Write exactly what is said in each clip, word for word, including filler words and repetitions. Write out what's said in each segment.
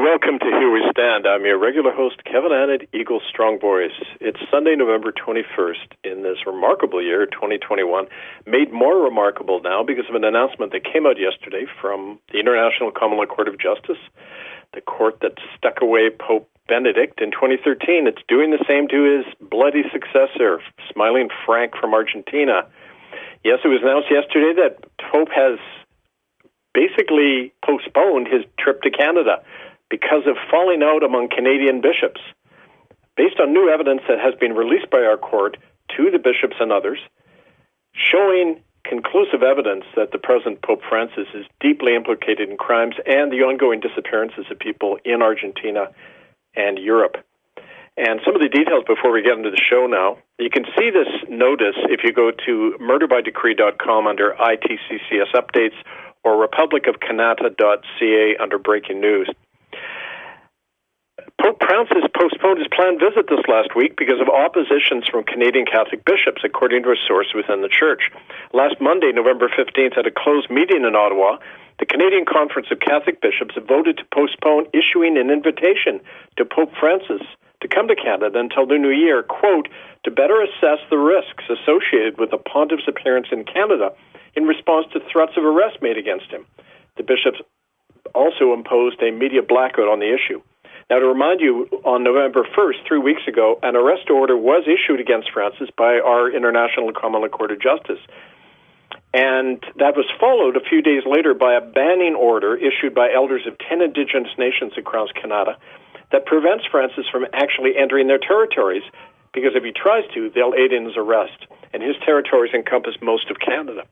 welcome to Here We Stand. I'm your regular host, Kevin Annett, Eagle Strong Boys. It's Sunday, November twenty-first in this remarkable year, twenty twenty-one, made more remarkable now because of an announcement that came out yesterday from the International Common Law Court of Justice, the court that stuck away Pope Benedict in twenty thirteen. It's doing the same to his bloody successor, Smiling Frank from Argentina. Yes, it was announced yesterday that Pope has basically postponed his trip to Canada because of falling out among Canadian bishops. Based on new evidence that has been released by our court to the bishops and others, showing conclusive evidence that the present Pope Francis is deeply implicated in crimes and the ongoing disappearances of people in Argentina and Europe. And some of the details before we get into the show now. You can see this notice if you go to murder by decree dot com under I T C C S updates or republic of canada dot c a under breaking news. Pope Francis postponed his planned visit this last week because of oppositions from Canadian Catholic bishops, according to a source within the church. Last Monday, November fifteenth, at a closed meeting in Ottawa, the Canadian Conference of Catholic Bishops voted to postpone issuing an invitation to Pope Francis to come to Canada until the new year, quote, to better assess the risks associated with the pontiff's appearance in Canada in response to threats of arrest made against him. The bishops also imposed a media blackout on the issue. Now, to remind you, on November first, three weeks ago, an arrest order was issued against Francis by our International Common Law Court of Justice. And that was followed a few days later by a banning order issued by elders of ten Indigenous nations across Canada that prevents Francis from actually entering their territories, because if he tries to, they'll aid in his arrest. And his territories encompass most of Canada.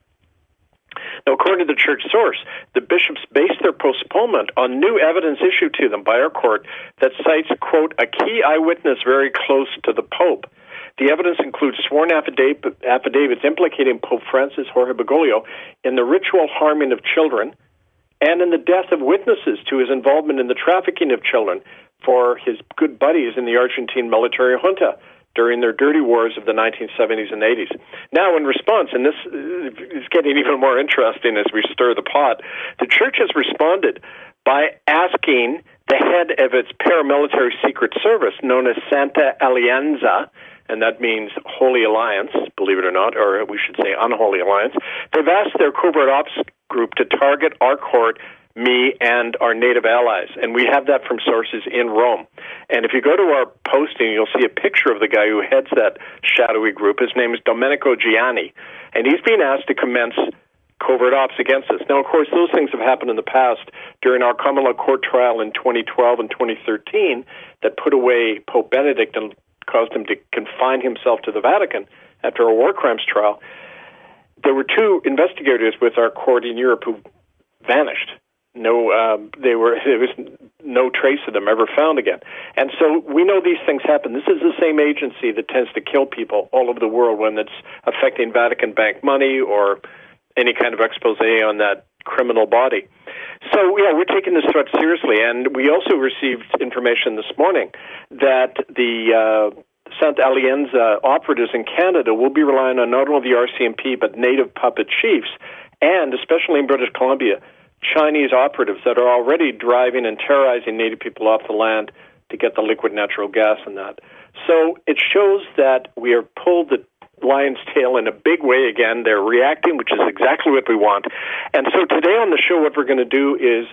Now, according to the church source, the bishops based their postponement on new evidence issued to them by our court that cites, quote, a key eyewitness very close to the Pope. The evidence includes sworn affidavit, affidavits implicating Pope Francis Jorge Bergoglio in the ritual harming of children and in the death of witnesses to his involvement in the trafficking of children for his good buddies in the Argentine military junta during their dirty wars of the nineteen seventies and eighties. Now, in response, and this is getting even more interesting as we stir the pot, the church has responded by asking the head of its paramilitary secret service, known as Santa Alianza, and that means Holy Alliance, believe it or not, or we should say Unholy Alliance. They've asked their covert ops group to target our court, me, and our native allies. And we have that from sources in Rome. And if you go to our posting, you'll see a picture of the guy who heads that shadowy group. His name is Domenico Gianni. And he's being asked to commence covert ops against us. Now, of course, those things have happened in the past during our common law court trial in twenty twelve and twenty thirteen that put away Pope Benedict and caused him to confine himself to the Vatican after a war crimes trial. There were two investigators with our court in Europe who vanished. No, um, they were. There was no trace of them ever found again. And so we know these things happen. This is the same agency that tends to kill people all over the world when it's affecting Vatican Bank money or any kind of expose on that criminal body. So, yeah, we're taking this threat seriously. And we also received information this morning that the uh, Santa Alianza operatives in Canada will be relying on not only the R C M P but native puppet chiefs, and especially in British Columbia, Chinese operatives that are already driving and terrorizing Native people off the land to get the liquid natural gas and that. So it shows that we are pulled the lion's tail in a big way again. They're reacting, which is exactly what we want. And so today on the show, what we're going to do is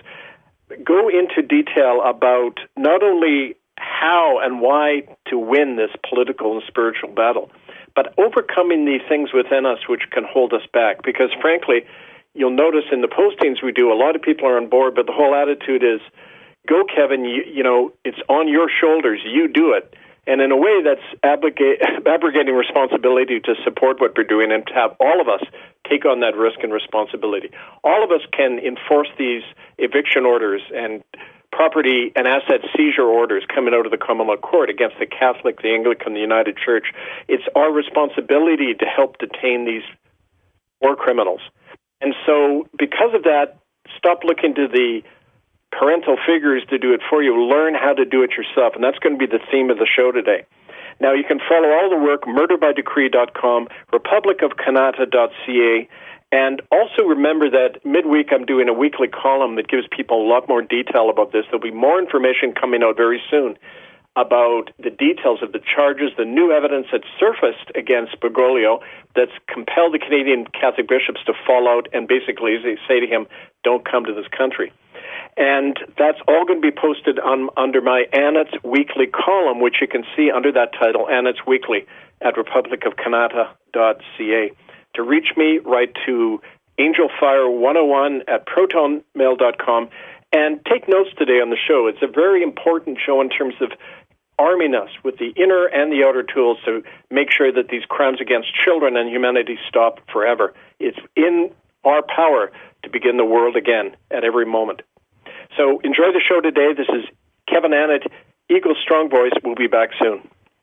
go into detail about not only how and why to win this political and spiritual battle, but overcoming the things within us which can hold us back. Because frankly, you'll notice in the postings we do, a lot of people are on board, but the whole attitude is, go, Kevin, you, you know, it's on your shoulders, you do it. And in a way, that's abrogate, abrogating responsibility to support what we're doing and to have all of us take on that risk and responsibility. All of us can enforce these eviction orders and property and asset seizure orders coming out of the common law court against the Catholic, the Anglican, the United Church. It's our responsibility to help detain these war criminals. And so because of that, stop looking to the parental figures to do it for you. Learn how to do it yourself. And that's going to be the theme of the show today. Now, you can follow all the work, murder by decree dot com, republic of canada dot c a, And also remember that midweek I'm doing a weekly column that gives people a lot more detail about this. There'll be more information coming out very soon about the details of the charges, the new evidence that's surfaced against Bergoglio that's compelled the Canadian Catholic bishops to fall out and basically say to him, don't come to this country. And that's all going to be posted on under my Annet's Weekly column, which you can see under that title, Annet's Weekly, at republic of canada dot c a. To reach me, write to angelfire one oh one at protonmail dot com. And take notes today on the show. It's a very important show in terms of arming us with the inner and the outer tools to make sure that these crimes against children and humanity stop forever. It's in our power to begin the world again at every moment. So enjoy the show today. This is Kevin Annett, Eagle Strong Voice. We'll be back soon.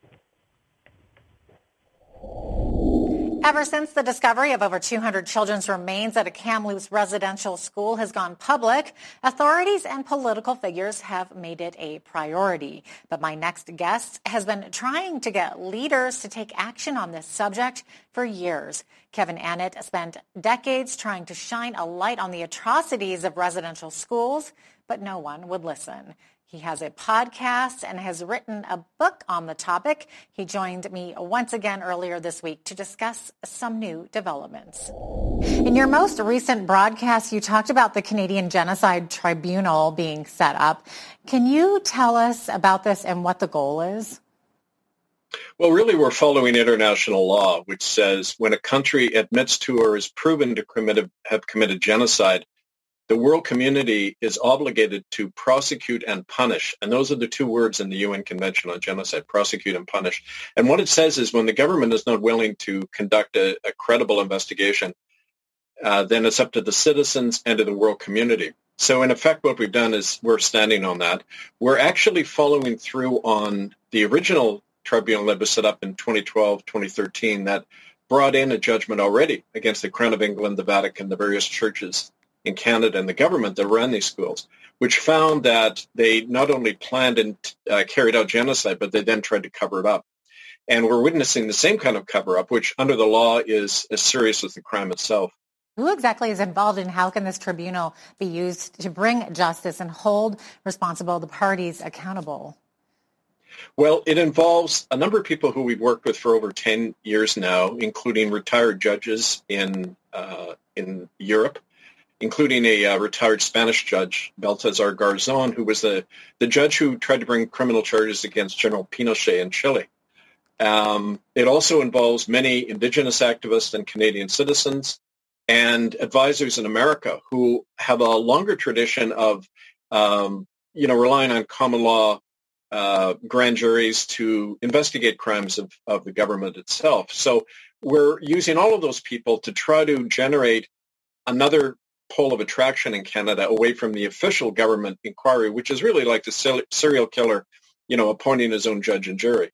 Ever since the discovery of over two hundred children's remains at a Kamloops residential school has gone public, authorities and political figures have made it a priority. But my next guest has been trying to get leaders to take action on this subject for years. Kevin Annett spent decades trying to shine a light on the atrocities of residential schools, but no one would listen. He has a podcast and has written a book on the topic. He joined me once again earlier this week to discuss some new developments. In your most recent broadcast, you talked about the Canadian Genocide Tribunal being set up. Can you tell us about this and what the goal is? Well, really, we're following international law, which says when a country admits to or is proven to commit, have committed genocide, the world community is obligated to prosecute and punish. And those are the two words in the U N Convention on Genocide, prosecute and punish. And what it says is when the government is not willing to conduct a, a credible investigation, uh, then it's up to the citizens and to the world community. So in effect, what we've done is we're standing on that. We're actually following through on the original tribunal that was set up in twenty twelve, twenty thirteen that brought in a judgment already against the Crown of England, the Vatican, the various churches in Canada and the government that ran these schools, which found that they not only planned and uh, carried out genocide, but they then tried to cover it up. And we're witnessing the same kind of cover-up, which under the law is as serious as the crime itself. Who exactly is involved, and how can this tribunal be used to bring justice and hold responsible the parties accountable? Well, it involves a number of people who we've worked with for over ten years now, including retired judges in uh, in Europe, including a uh, retired Spanish judge, Baltasar Garzon, who was the, the judge who tried to bring criminal charges against General Pinochet in Chile. Um, it also involves many indigenous activists and Canadian citizens and advisors in America who have a longer tradition of, um, you know, relying on common law uh, grand juries to investigate crimes of, of the government itself. So we're using all of those people to try to generate another pole of attraction in Canada away from the official government inquiry, which is really like the serial killer, you know, appointing his own judge and jury.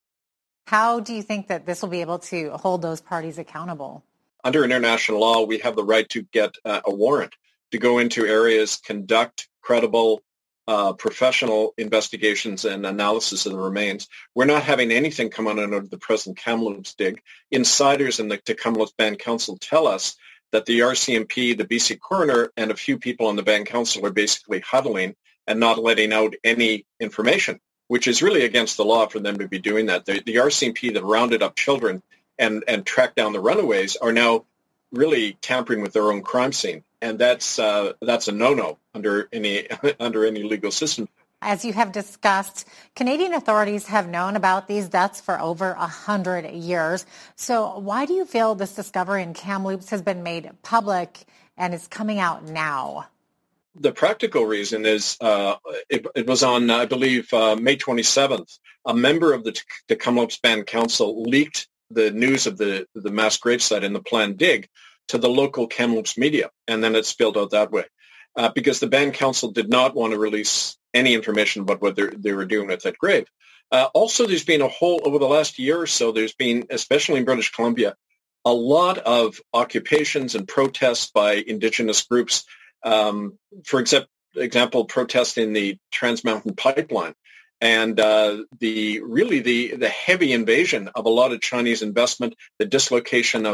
How do you think that this will be able to hold those parties accountable? Under international law, we have the right to get uh, a warrant to go into areas, conduct credible, uh, professional investigations and analysis of the remains. We're not having anything come on under the present Kamloops dig. Insiders in the Kamloops Band Council tell us that the R C M P, the B C coroner, and a few people on the Band Council are basically huddling and not letting out any information, which is really against the law for them to be doing that. The, the R C M P that rounded up children and, and tracked down the runaways are now really tampering with their own crime scene. And that's uh, that's a no-no under any under any legal system. As you have discussed, Canadian authorities have known about these deaths for over a hundred years. So why do you feel this discovery in Kamloops has been made public and is coming out now? The practical reason is uh, it, it was on, I believe, uh, May twenty-seventh. A member of the, the Kamloops Band Council leaked the news of the, the mass gravesite in the planned dig to the local Kamloops media, and then it spilled out that way. Uh, because the Band Council did not want to release any information about what they were doing at that grave. Uh, also, there's been a whole, over the last year or so, there's been, especially in British Columbia, a lot of occupations and protests by Indigenous groups. Um, for example, example, protesting the Trans Mountain Pipeline and uh, the really the, the heavy invasion of a lot of Chinese investment, the dislocation of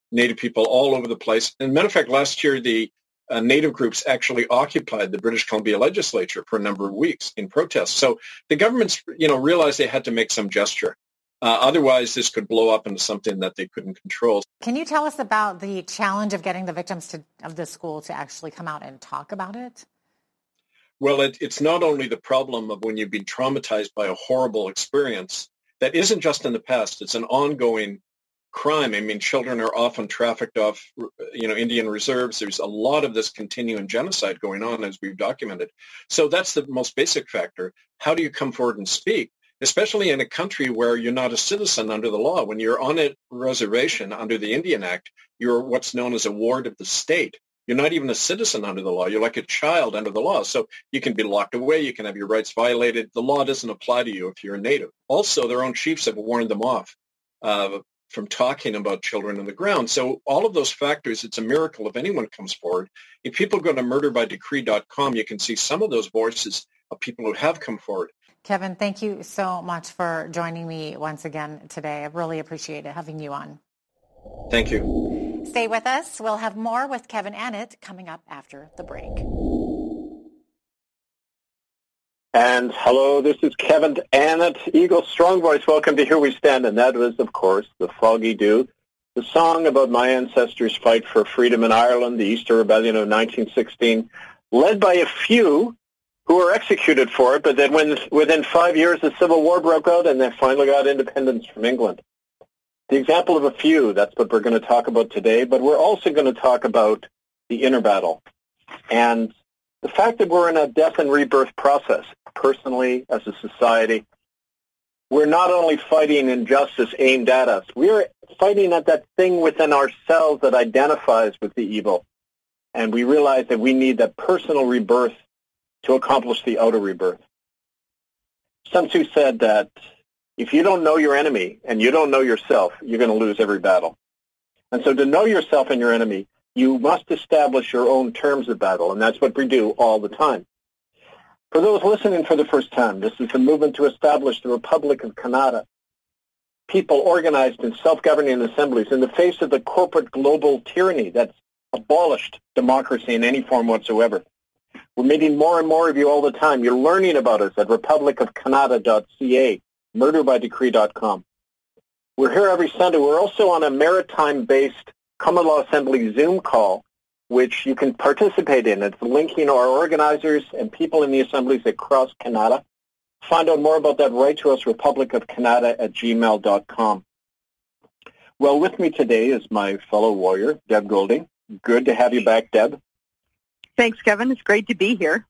Native people all over the place. And matter of fact, last year, the uh, Native groups actually occupied the British Columbia legislature for a number of weeks in protest. So the governments, you know, realized they had to make some gesture. Uh, otherwise, this could blow up into something that they couldn't control. Can you tell us about the challenge of getting the victims to, of the school to actually come out and talk about it? Well, it, it's not only the problem of when you've been traumatized by a horrible experience. That isn't just in the past. It's an ongoing crime. I mean, children are often trafficked off, you know, Indian reserves. There's a lot of this continuing genocide going on, as we've documented. So that's the most basic factor. How do you come forward and speak, especially in a country where you're not a citizen under the law? When you're on a reservation under the Indian Act, you're what's known as a ward of the state. You're not even a citizen under the law. You're like a child under the law. So you can be locked away. You can have your rights violated. The law doesn't apply to you if you're a Native. Also, their own chiefs have warned them off uh, from talking about children on the ground. So all of those factors, it's a miracle if anyone comes forward. If people go to murder by decree dot com, you can see some of those voices of people who have come forward. Kevin, thank you so much for joining me once again today. I really appreciate it having you on. Thank you. Stay with us. We'll have more with Kevin Annett coming up after the break. And hello, this is Kevin Annett, Eagle Strong Voice. Welcome to Here We Stand. And that was, of course, the Foggy Dew, the song about my ancestors' fight for freedom in Ireland, the Easter Rebellion of nineteen sixteen, led by a few who were executed for it, but then when, within five years the Civil War broke out and they finally got independence from England. The example of a few, that's what we're going to talk about today, but we're also going to talk about the inner battle and the fact that we're in a death and rebirth process, personally, as a society. We're not only fighting injustice aimed at us, we're fighting at that thing within ourselves that identifies with the evil. And we realize that we need that personal rebirth to accomplish the outer rebirth. Sun Tzu said that if you don't know your enemy and you don't know yourself, you're going to lose every battle. And so to know yourself and your enemy, you must establish your own terms of battle, and that's what we do all the time. For those listening for the first time, this is the movement to establish the Republic of Canada. People organized in self-governing assemblies in the face of the corporate global tyranny that's abolished democracy in any form whatsoever. We're meeting more and more of you all the time. You're learning about us at republic of canada dot c a. murder by decree dot com. We're here every Sunday. We're also on a maritime-based Common Law Assembly Zoom call, which you can participate in. It's linking our organizers and people in the assemblies across Canada. Find out more about that, write to us, republic of canada at gmail dot com. Well, with me today is my fellow warrior, Deb Golding. Good to have you back, Deb. Thanks, Kevin. It's great to be here.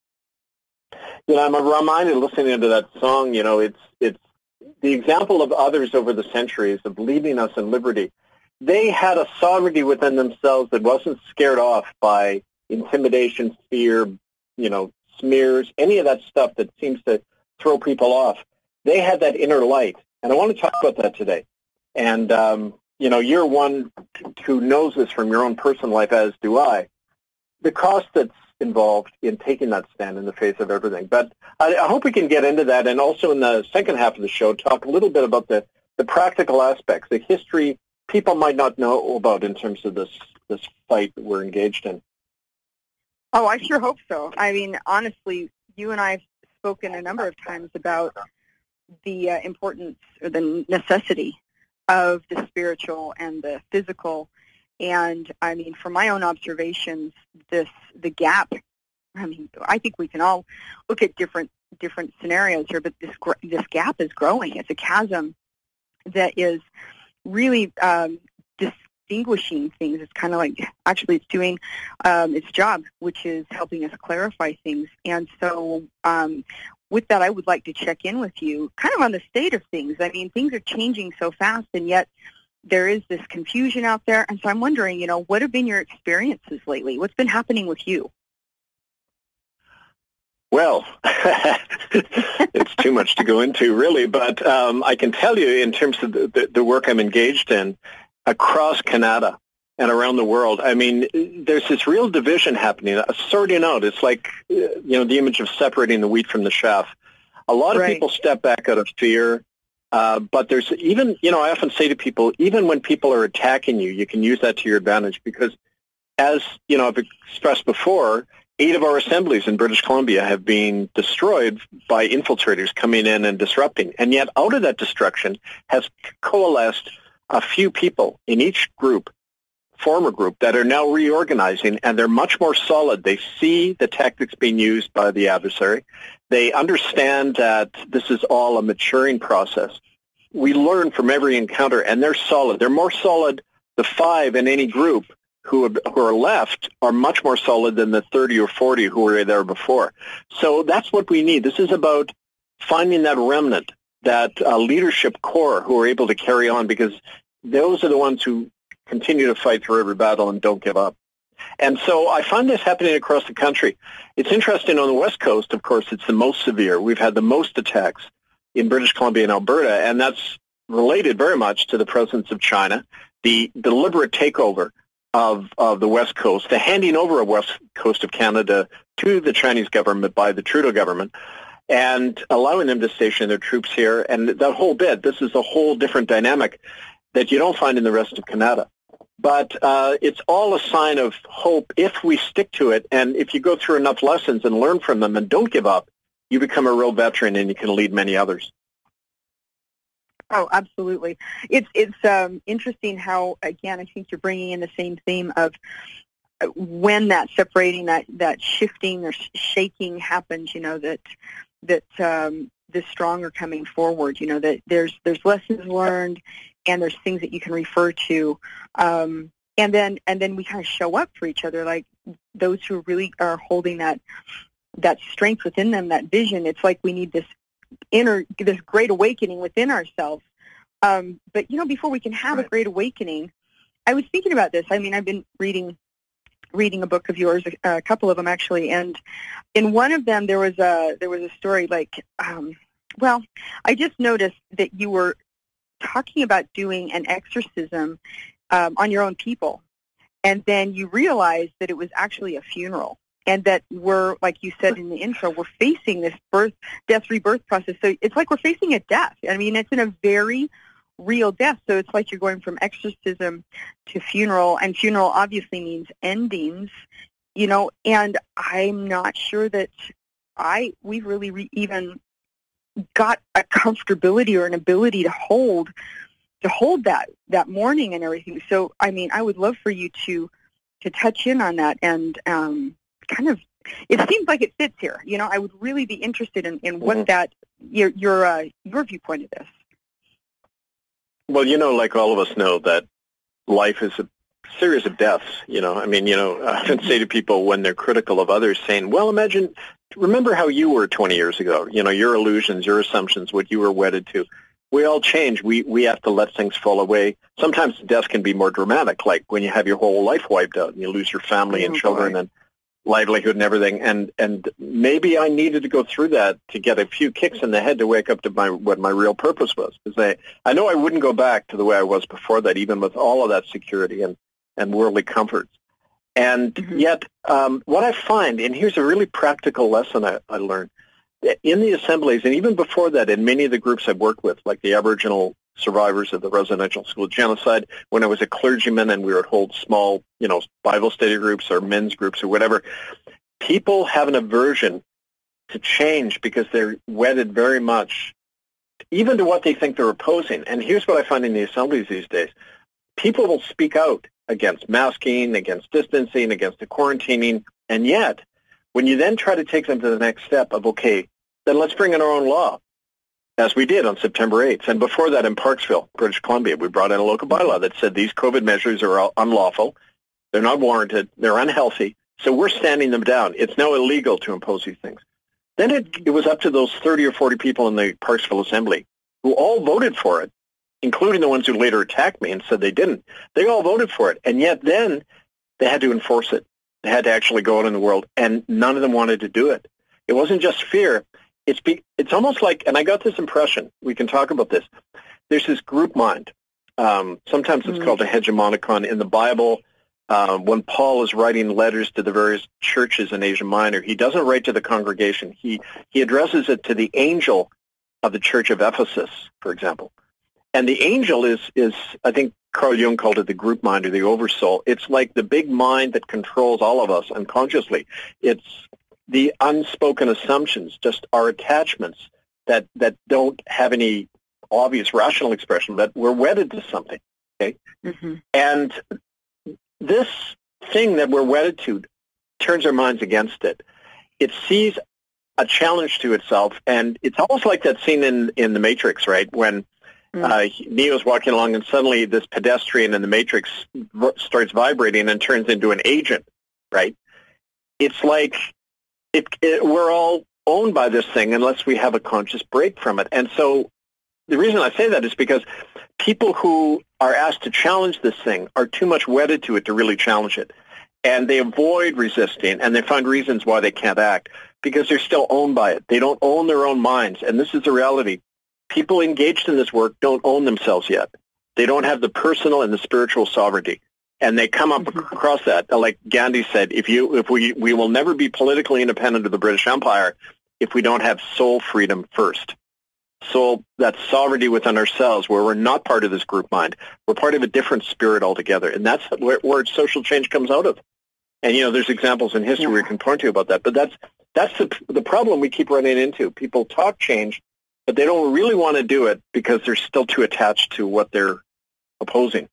You know, I'm reminded listening to that song, you know, it's it's the example of others over the centuries of leading us in liberty. They had a sovereignty within themselves that wasn't scared off by intimidation, fear, you know, smears, any of that stuff that seems to throw people off. They had that inner light, and I want to talk about that today. And, um, you know, you're one who knows this from your own personal life, as do I. The cost that's involved in taking that stand in the face of everything. But I, I hope we can get into that, and also in the second half of the show, talk a little bit about the, the practical aspects, the history people might not know about in terms of this, this fight that we're engaged in. Oh, I sure hope so. I mean, honestly, you and I have spoken a number of times about the uh, importance or the necessity of the spiritual and the physical. And, I mean, from my own observations, this the gap, I mean, I think we can all look at different different scenarios here, but this this gap is growing. It's a chasm that is really um, distinguishing things. It's kind of like, actually, it's doing um, its job, which is helping us clarify things. And so um, with that, I would like to check in with you kind of on the state of things. I mean, things are changing so fast, and yet there is this confusion out there. And so I'm wondering, you know, what have been your experiences lately? What's been happening with you? Well, it's too much to go into, really, but um, I can tell you in terms of the, the, the work I'm engaged in across Canada and around the world, I mean, there's this real division happening, a sorting out. It's like, you know, the image of separating the wheat from the chaff. A lot of right. people step back out of fear. Uh, but there's even, you know, I often say to people, even when people are attacking you, you can use that to your advantage because, as, you know, I've expressed before, eight of our assemblies in British Columbia have been destroyed by infiltrators coming in and disrupting. And yet out of that destruction has coalesced a few people in each group, former group, that are now reorganizing, and they're much more solid. They see the tactics being used by the adversary. They understand that this is all a maturing process. We learn from every encounter, and they're solid. They're more solid. The five in any group who, have, who are left are much more solid than the thirty or forty who were there before. So that's what we need. This is about finding that remnant, that uh, leadership core who are able to carry on, because those are the ones who continue to fight through every battle and don't give up. And so I find this happening across the country. It's interesting on the West Coast, of course, it's the most severe. We've had the most attacks in British Columbia and Alberta, and that's related very much to the presence of China, the deliberate takeover of, of the West Coast, the handing over of West Coast of Canada to the Chinese government by the Trudeau government, and allowing them to station their troops here. And that whole bit, this is a whole different dynamic that you don't find in the rest of Canada. But uh, it's all a sign of hope if we stick to it. And if you go through enough lessons and learn from them and don't give up, you become a real veteran and you can lead many others. Oh, absolutely. It's it's um, interesting how, again, I think you're bringing in the same theme of when that separating, that, that shifting or shaking happens, you know, that that um, the strong are coming forward, you know, that there's there's lessons learned, and there's things that you can refer to, um, and then and then we kind of show up for each other, like those who really are holding that that strength within them, that vision. It's like we need this inner, this great awakening within ourselves. Um, but you know, before we can have right. a great awakening, I was thinking about this. I mean, I've been reading reading a book of yours, a, a couple of them actually, and in one of them there was a there was a story like, um, well, I just noticed that you were talking about doing an exorcism um, on your own people, and then you realized that it was actually a funeral, and that we're, like you said in the intro, we're facing this birth, death, rebirth process. So it's like we're facing a death. I mean, it's in a very real death. So it's like you're going from exorcism to funeral, and funeral obviously means endings, you know, and I'm not sure that I we've really re- even got a comfortability or an ability to hold to hold that that mourning and everything. So I mean, I would love for you to to touch in on that, and um kind of, it seems like it fits here, you know. I would really be interested in, in what mm-hmm. that your your uh, your viewpoint of this. Well, you know, like all of us know that life is a series of deaths, you know. I mean, you know, I often say to people when they're critical of others, saying, well, imagine, remember how you were twenty years ago, you know, your illusions, your assumptions, what you were wedded to. We all change. We we have to let things fall away. Sometimes death can be more dramatic, like when you have your whole life wiped out and you lose your family oh, and children boy. and livelihood and everything. And and maybe I needed to go through that to get a few kicks in the head to wake up to my what my real purpose was. Because I, I know I wouldn't go back to the way I was before that, even with all of that security and, and worldly comforts. And mm-hmm. yet, um, what I find, and here's a really practical lesson I, I learned, in the assemblies, and even before that, in many of the groups I've worked with, like the Aboriginal survivors of the residential school genocide, when I was a clergyman and we would hold small, you know, Bible study groups or men's groups or whatever, people have an aversion to change because they're wedded very much even to what they think they're opposing. And here's what I find in the assemblies these days. People will speak out against masking, against distancing, against the quarantining, and yet when you then try to take them to the next step of, okay, then let's bring in our own law, as we did on September eighth. And before that in Parksville, British Columbia, we brought in a local bylaw that said these COVID measures are unlawful, they're not warranted, they're unhealthy, so we're standing them down. It's now illegal to impose these things. Then it, it was up to those thirty or forty people in the Parksville Assembly who all voted for it, including the ones who later attacked me and said they didn't. They all voted for it, and yet then they had to enforce it. They had to actually go out in the world, and none of them wanted to do it. It wasn't just fear. It's be, it's almost like, and I got this impression, we can talk about this, there's this group mind. Um, sometimes it's mm-hmm. called a hegemonicon. In the Bible, uh, when Paul is writing letters to the various churches in Asia Minor, he doesn't write to the congregation. He, he addresses it to the angel of the Church of Ephesus, for example. And the angel is, is I think Carl Jung called it the group mind or the oversoul. It's like the big mind that controls all of us unconsciously. It's the unspoken assumptions, just our attachments that, that don't have any obvious rational expression, but we're wedded to something. Okay? Mm-hmm. And this thing that we're wedded to turns our minds against it. It sees a challenge to itself, and it's almost like that scene in, in The Matrix, right, when mm. uh, Neo's walking along and suddenly this pedestrian in The Matrix starts vibrating and turns into an agent, right? It's like it, it, we're all owned by this thing unless we have a conscious break from it. And so the reason I say that is because people who are asked to challenge this thing are too much wedded to it to really challenge it. And they avoid resisting, and they find reasons why they can't act because they're still owned by it. They don't own their own minds, and this is the reality. People engaged in this work don't own themselves yet. They don't have the personal and the spiritual sovereignty, and they come up across that. Like Gandhi said, if you, if we, we will never be politically independent of the British Empire if we don't have soul freedom first. Soul, that sovereignty within ourselves, where we're not part of this group mind. We're part of a different spirit altogether, and that's where, where social change comes out of. And, you know, there's examples in history yeah. we can point to about that. But that's that's the the problem we keep running into. People talk change, but they don't really want to do it because they're still too attached to what they're opposing.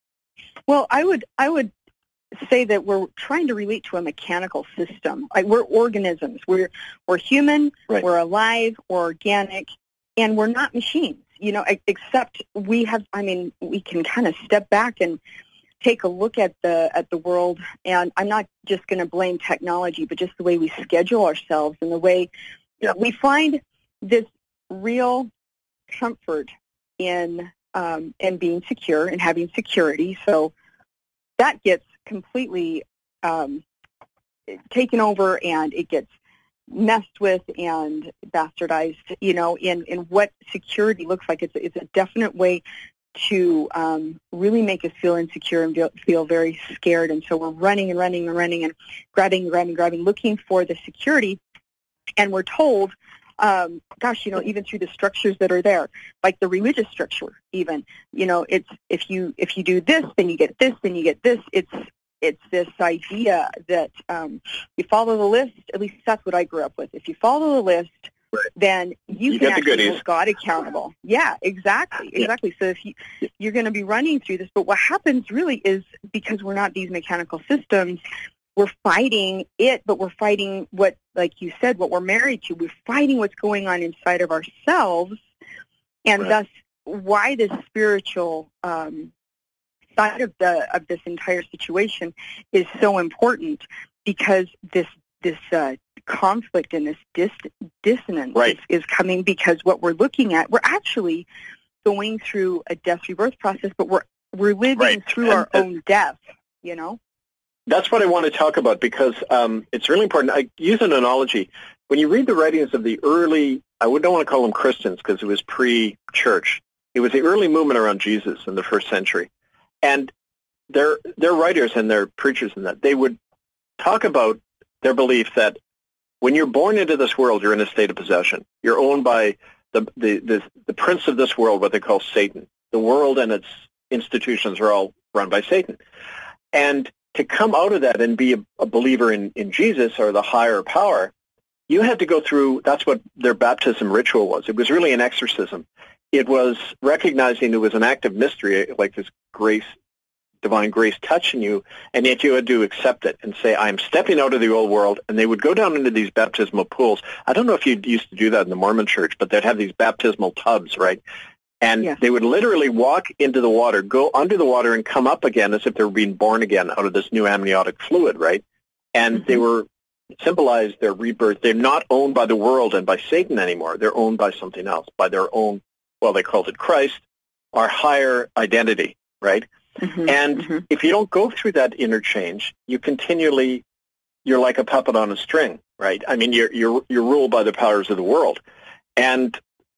Well, I would I would say that we're trying to relate to a mechanical system. Like we're organisms. We're we're human. Right. We're alive. We're organic, and we're not machines. You know, except we have. I mean, we can kind of step back and take a look at the at the world, and I'm not just going to blame technology, but just the way we schedule ourselves and the way yeah. we find this real comfort in um, in being secure and having security. So that gets completely um, taken over, and it gets messed with and bastardized. You know, in in what security looks like. It's it's a definite way to um, really make us feel insecure and feel, feel very scared. And so we're running and running and running and grabbing and grabbing and grabbing, looking for the security. And we're told, um, gosh, you know, even through the structures that are there, like the religious structure even, you know, it's if you if you do this, then you get this, then you get this. It's it's this idea that um, you follow the list. At least that's what I grew up with. If you follow the list, right. then you, you can get the actually goodies. hold God accountable. Yeah, exactly, exactly. Yeah. So if you, you're going to be running through this, but what happens really is because we're not these mechanical systems, we're fighting it, but we're fighting what, like you said, what we're married to. We're fighting what's going on inside of ourselves, and right. thus why this spiritual um, side of the of this entire situation is so important, because this this uh, conflict and this dis- dissonance right. is, is coming because what we're looking at, we're actually going through a death rebirth process, but we're we're living right. through and, our and own death, you know? That's what I want to talk about, because um, it's really important. I use an analogy. When you read the writings of the early, I would don't want to call them Christians because it was pre-church. It was the early movement around Jesus in the first century. And their their writers and their preachers and that, they would talk about their belief that when you're born into this world, you're in a state of possession. You're owned by the, the, the, the prince of this world, what they call Satan. The world and its institutions are all run by Satan. And to come out of that and be a, a believer in, in Jesus or the higher power, you had to go through, that's what their baptism ritual was. It was really an exorcism. It was recognizing it was an act of mystery, like this grace, divine grace touching you, and yet you had to accept it and say, I'm stepping out of the old world. And they would go down into these baptismal pools. I don't know if you used to do that in the Mormon church, but they'd have these baptismal tubs, right? And yes. they would literally walk into the water, go under the water, and come up again as if they were being born again out of this new amniotic fluid, right? And mm-hmm. they were symbolized their rebirth. They're not owned by the world and by Satan anymore. They're owned by something else, by their own, well, they called it Christ, our higher identity, right? Mm-hmm. And mm-hmm. if you don't go through that interchange, you continually, you're like a puppet on a string, right? I mean, you're you're you're ruled by the powers of the world. And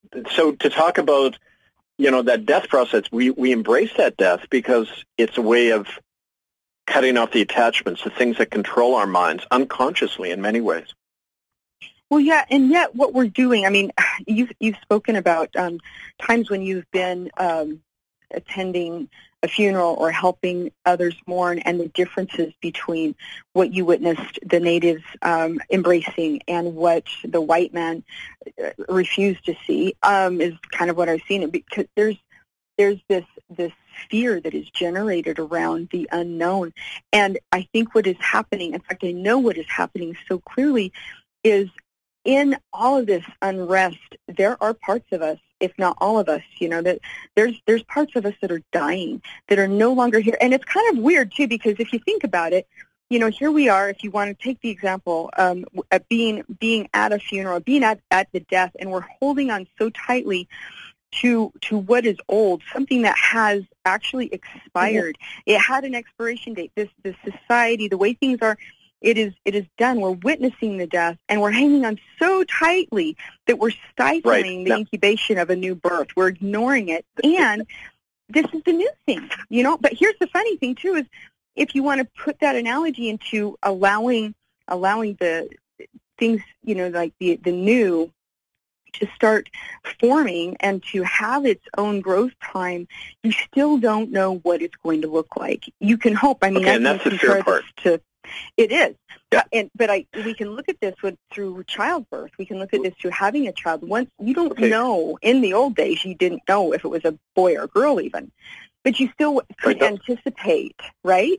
so to talk about, you know, that death process, we, we embrace that death because it's a way of cutting off the attachments, the things that control our minds unconsciously in many ways. Well, yeah, and yet what we're doing, I mean, you've you've spoken about um, times when you've been um, attending a funeral or helping others mourn, and the differences between what you witnessed the natives um, embracing and what the white man refused to see um, is kind of what I've seen. Because there's there's this this fear that is generated around the unknown, and I think what is happening, in fact, I know what is happening so clearly, is in all of this unrest, there are parts of us, if not all of us, you know, that there's there's parts of us that are dying, that are no longer here. And it's kind of weird, too, because if you think about it, you know, here we are, if you want to take the example, um, at being being at a funeral, being at, at the death, and we're holding on so tightly to to what is old, something that has actually expired. Mm-hmm. It had an expiration date. This this society, the way things are, It is it is done. We're witnessing the death, and we're hanging on so tightly that we're stifling right. the no. incubation of a new birth. We're ignoring it, and this is the new thing, you know. But here's the funny thing too: is if you want to put that analogy into allowing allowing the things, you know, like the the new to start forming and to have its own growth time, you still don't know what it's going to look like. You can hope. I mean, okay, I and can that's the fear part. To It is, yeah. uh, and but I we can look at this with through childbirth. We can look at this through having a child. Once you don't okay. know, in the old days, you didn't know if it was a boy or girl even, but you still could right. anticipate, right?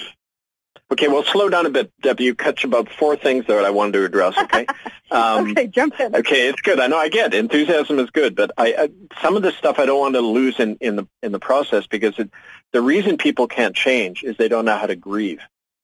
Okay, well, slow down a bit, Debbie. You touched about four things that I wanted to address. Okay, um, okay, jump in. Okay, it's good. I know I get it. Enthusiasm is good, but I, I some of this stuff I don't want to lose in, in the in the process, because it, the reason people can't change is they don't know how to grieve.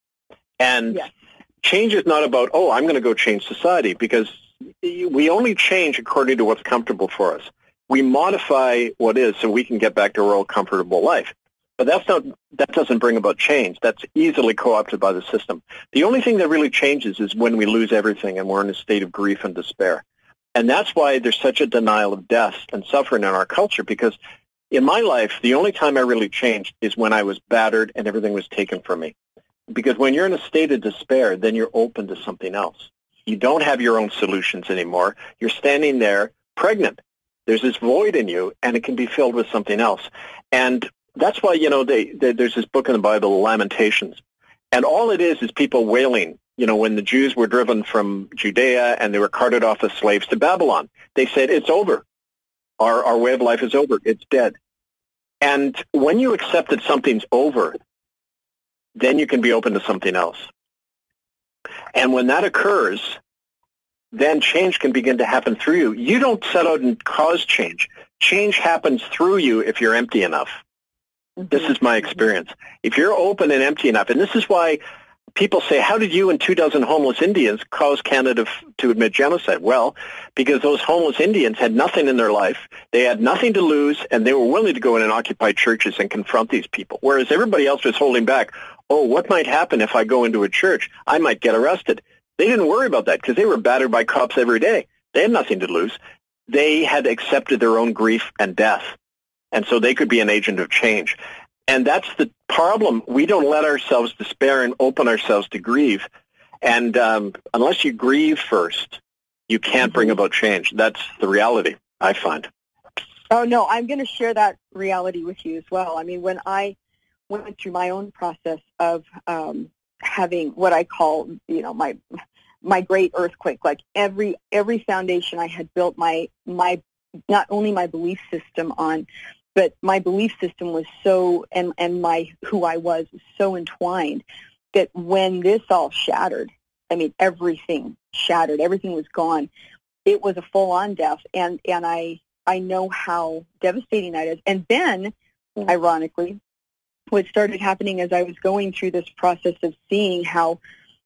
And yes. change is not about, oh, I'm going to go change society, because we only change according to what's comfortable for us. We modify what is so we can get back to our old comfortable life. But that's not, that doesn't bring about change. That's easily co-opted by the system. The only thing that really changes is when we lose everything and we're in a state of grief and despair. And that's why there's such a denial of death and suffering in our culture, because in my life, the only time I really changed is when I was battered and everything was taken from me. Because when you're in a state of despair, then you're open to something else. You don't have your own solutions anymore. You're standing there pregnant. There's this void in you, and it can be filled with something else. And that's why, you know, they, they, there's this book in the Bible, Lamentations. And all it is is people wailing. You know, when the Jews were driven from Judea and they were carted off as slaves to Babylon, they said, it's over. Our, our way of life is over. It's dead. And when you accept that something's over, then you can be open to something else. And when that occurs, then change can begin to happen through you. You don't set out and cause change. Change happens through you if you're empty enough. Mm-hmm. This is my experience. If you're open and empty enough, and this is why people say, how did you and two dozen homeless Indians cause Canada f- to admit genocide? Well, because those homeless Indians had nothing in their life. They had nothing to lose, and they were willing to go in and occupy churches and confront these people, whereas everybody else was holding back. Oh, what might happen if I go into a church? I might get arrested. They didn't worry about that because they were battered by cops every day. They had nothing to lose. They had accepted their own grief and death, and so they could be an agent of change. And that's the problem. We don't let ourselves despair and open ourselves to grieve. And um, unless you grieve first, you can't bring about change. That's the reality, I find. Oh, no, I'm going to share that reality with you as well. I mean, when I went through my own process of um, having what I call, you know, my my great earthquake, like every every foundation I had built my my not only my belief system on, but my belief system was so, and, and my who I was was so entwined that when this all shattered, I mean, everything shattered, everything was gone. It was a full-on death, and, and I I know how devastating that is. And then, mm-hmm. ironically, what started happening as I was going through this process of seeing how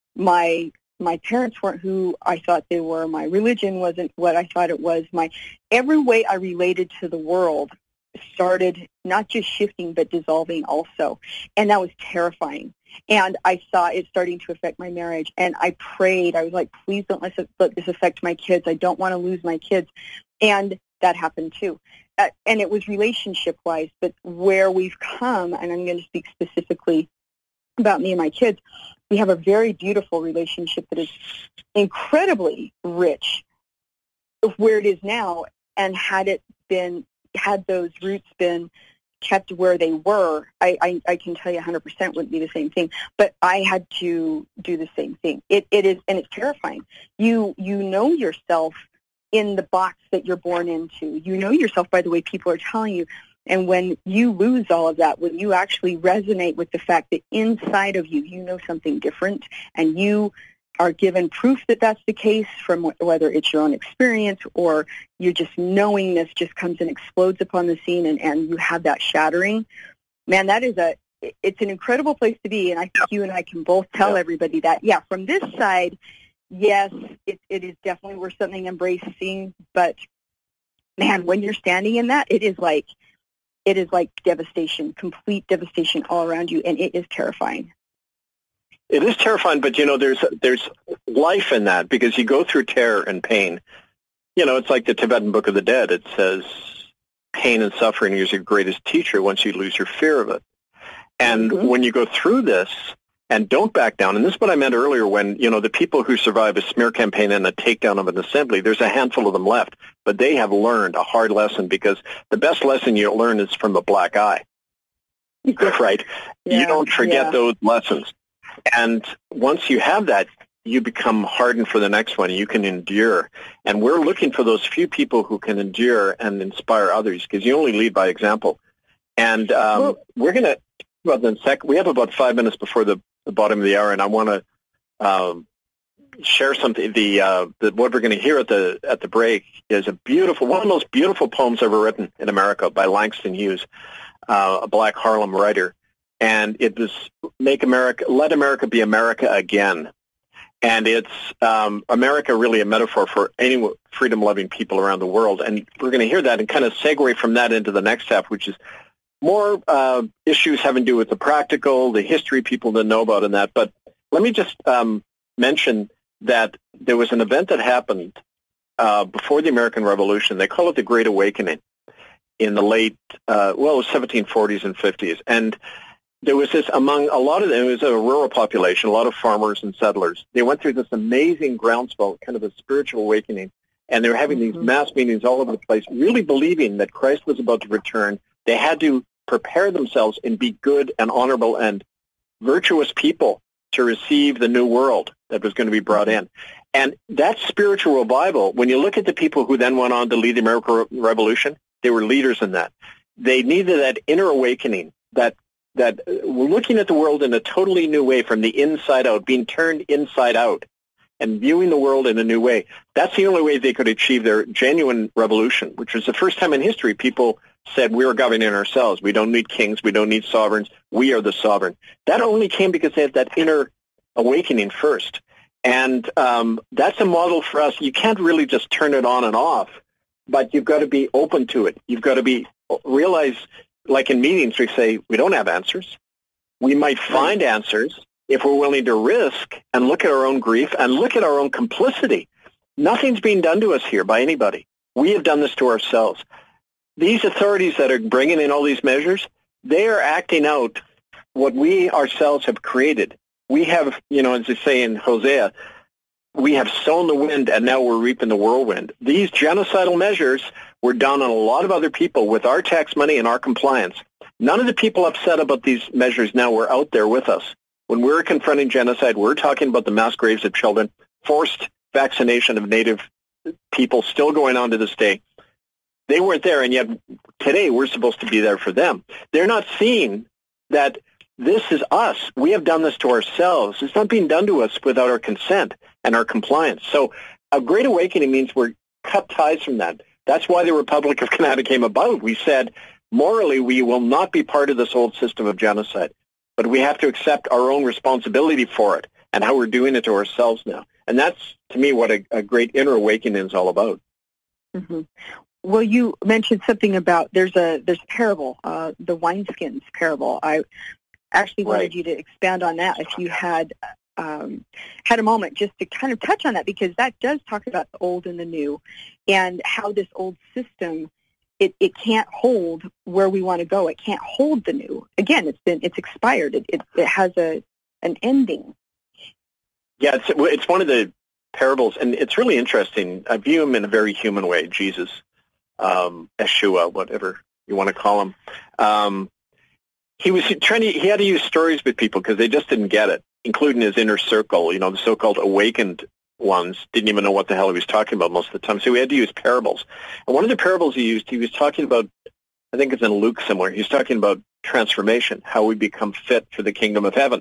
my my parents weren't who I thought they were, my religion wasn't what I thought it was, my every way I related to the world started not just shifting but dissolving also, and that was terrifying. And I saw it starting to affect my marriage, and I prayed. I was like, please don't let this, let this affect my kids. I don't want to lose my kids. And that happened too. Uh, and it was relationship-wise, but where we've come, and I'm going to speak specifically about me and my kids, we have a very beautiful relationship that is incredibly rich where it is now. And had it been, had those roots been kept where they were, I, I, I can tell you one hundred percent wouldn't be the same thing. But I had to do the same thing. It, it is, and it's terrifying. You, you know yourself in the box that you're born into. You know yourself by the way people are telling you. And when you lose all of that, when you actually resonate with the fact that inside of you, you know something different, and you are given proof that that's the case from whether it's your own experience or you're just knowing this just comes and explodes upon the scene, and, and you have that shattering, man, that is a, it's an incredible place to be. And I think you and I can both tell yeah. everybody that, yeah, from this side, yes, it, it is definitely worth something embracing, but man, when you're standing in that, it is like, it is like devastation, complete devastation all around you, and it is terrifying. It is terrifying, but, you know, there's there's life in that, because you go through terror and pain. You know, it's like the Tibetan Book of the Dead. It says pain and suffering is your greatest teacher once you lose your fear of it. And mm-hmm. when you go through this and don't back down, and this is what I meant earlier when, you know, the people who survive a smear campaign and a takedown of an assembly, there's a handful of them left, but they have learned a hard lesson, because the best lesson you learn is from a black eye, right? Yeah, you don't forget yeah. those lessons. And once you have that, you become hardened for the next one. You can endure. And we're looking for those few people who can endure and inspire others, because you only lead by example. And um, well, we're going to, about the second, we have about five minutes before the, the bottom of the hour, and I want to um, share something. The, uh, the what we're going to hear at the at the break is a beautiful, one of the most beautiful poems ever written in America by Langston Hughes, uh, a black Harlem writer. And it was make America, let America be America again. And it's um, America really a metaphor for any freedom-loving people around the world. And we're going to hear that and kind of segue from that into the next half, which is more uh, issues having to do with the practical, the history people didn't know about and that. But let me just um, mention that there was an event that happened uh, before the American Revolution. They call it the Great Awakening in the late, uh, well, it was seventeen forties and fifties. And there was this among a lot of them, it was a rural population, a lot of farmers and settlers. They went through this amazing groundswell, kind of a spiritual awakening, and they were having mm-hmm. these mass meetings all over the place, really believing that Christ was about to return. They had to prepare themselves and be good and honorable and virtuous people to receive the new world that was going to be brought in. And that spiritual revival, when you look at the people who then went on to lead the American Revolution, they were leaders in that. They needed that inner awakening, that that we're looking at the world in a totally new way from the inside out, being turned inside out and viewing the world in a new way. That's the only way they could achieve their genuine revolution, which was the first time in history people said we are governing ourselves. We don't need kings. We don't need sovereigns. We are the sovereign. That only came because they had that inner awakening first. And um, that's a model for us. You can't really just turn it on and off, but you've got to be open to it. You've got to be realize, like in meetings, we say we don't have answers. We might find answers if we're willing to risk and look at our own grief and look at our own complicity. Nothing's being done to us here by anybody. We have done this to ourselves. These authorities that are bringing in all these measures, they are acting out what we ourselves have created. We have, you know, as they say in Hosea, we have sown the wind and now we're reaping the whirlwind. These genocidal measures were done on a lot of other people with our tax money and our compliance. None of the people upset about these measures now were out there with us. When we were confronting genocide, we were talking about the mass graves of children, forced vaccination of Native people still going on to this day. They weren't there, and yet today we're supposed to be there for them. They're not seeing that this is us. We have done this to ourselves. It's not being done to us without our consent and our compliance. So a great awakening means we're cut ties from that. That's why the Republic of Canada came about. We said, morally, we will not be part of this old system of genocide, but we have to accept our own responsibility for it and how we're doing it to ourselves now. And that's, to me, what a, a great inner awakening is all about. Mm-hmm. Well, you mentioned something about there's a there's a parable, uh, the wineskins parable. I actually wanted right. you to expand on that if you had um, had a moment just to kind of touch on that, because that does talk about the old and the new and how this old system, it, it can't hold where we want to go. It can't hold the new. Again, it's been it's expired. It it, it has a an ending. Yeah, it's it's one of the parables, and it's really interesting. I view him in a very human way, Jesus, um, Yeshua, whatever you want to call him. Um, he was trying to, he had to use stories with people because they just didn't get it, including his inner circle, you know, the so-called awakened ones didn't even know what the hell he was talking about most of the time. So he had to use parables. And one of the parables he used, he was talking about, I think it's in Luke somewhere, he was talking about transformation, how we become fit for the kingdom of heaven.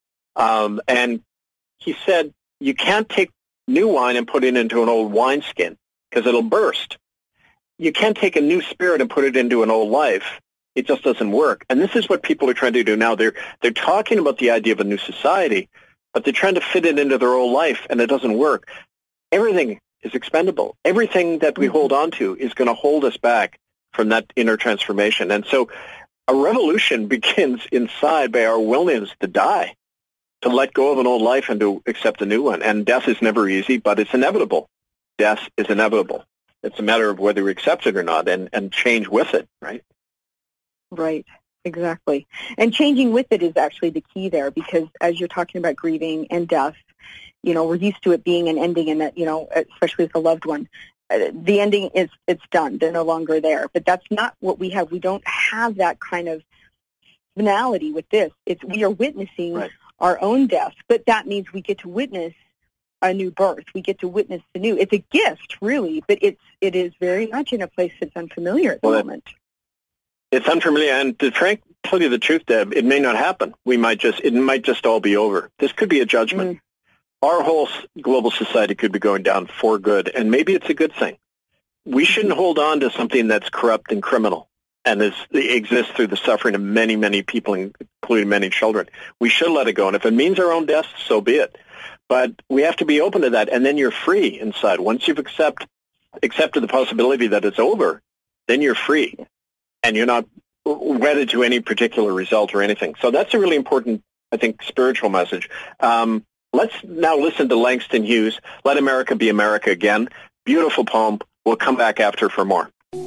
Um, and he said, you can't take new wine and put it into an old wineskin because it'll burst. You can't take a new spirit and put it into an old life. It just doesn't work. And this is what people are trying to do now. They're they're talking about the idea of a new society, but they're trying to fit it into their old life, and it doesn't work. Everything is expendable. Everything that we hold on to is going to hold us back from that inner transformation. And so a revolution begins inside by our willingness to die, to let go of an old life and to accept a new one. And death is never easy, but it's inevitable. Death is inevitable. It's a matter of whether we accept it or not and, and change with it, right? Right, exactly. And changing with it is actually the key there, because as you're talking about grieving and death, you know, we're used to it being an ending, and that, you know, especially with a loved one, uh, the ending is, it's done. They're no longer there. But that's not what we have. We don't have that kind of finality with this. It's we are witnessing right. our own death, but that means we get to witness a new birth. We get to witness the new. It's a gift, really, but it's it is very much in a place that's unfamiliar at the well, moment. It's unfamiliar, and to Frank, tell you the truth, Deb, it may not happen. We might just it might just all be over. This could be a judgment. Mm. Our whole global society could be going down for good, and maybe it's a good thing. We shouldn't hold on to something that's corrupt and criminal and is, exists through the suffering of many, many people, including many children. We should let it go, and if it means our own death, so be it. But we have to be open to that, and then you're free inside. Once you've accept, accepted the possibility that it's over, then you're free, and you're not wedded to any particular result or anything. So that's a really important, I think, spiritual message. Um, let's now listen to Langston Hughes, Let America Be America Again. Beautiful poem. We'll come back after for more.